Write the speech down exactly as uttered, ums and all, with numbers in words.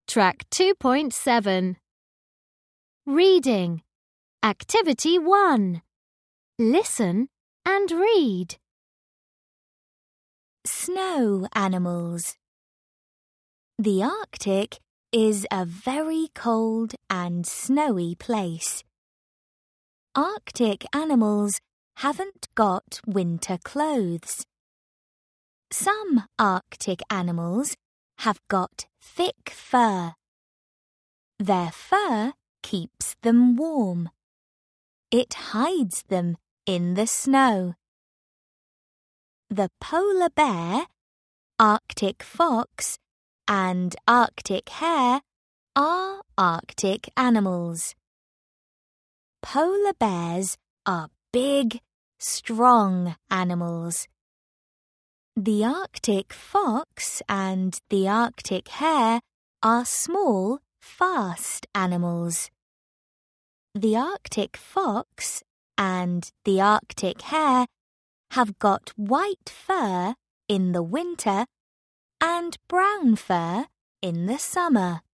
Track two point seven. Reading. Activity one. Listen and read. Snow animals. The Arctic is a very cold and snowy place. Arctic animals haven't got winter clothes. Some Arctic animals have got thick fur. Their fur keeps them warm. It hides them in the snow. The polar bear, Arctic fox, and Arctic hare are Arctic animals. Polar bears are big, strong animals. The Arctic fox and the Arctic hare are small, fast animals. The Arctic fox and the Arctic hare have got white fur in the winter and brown fur in the summer.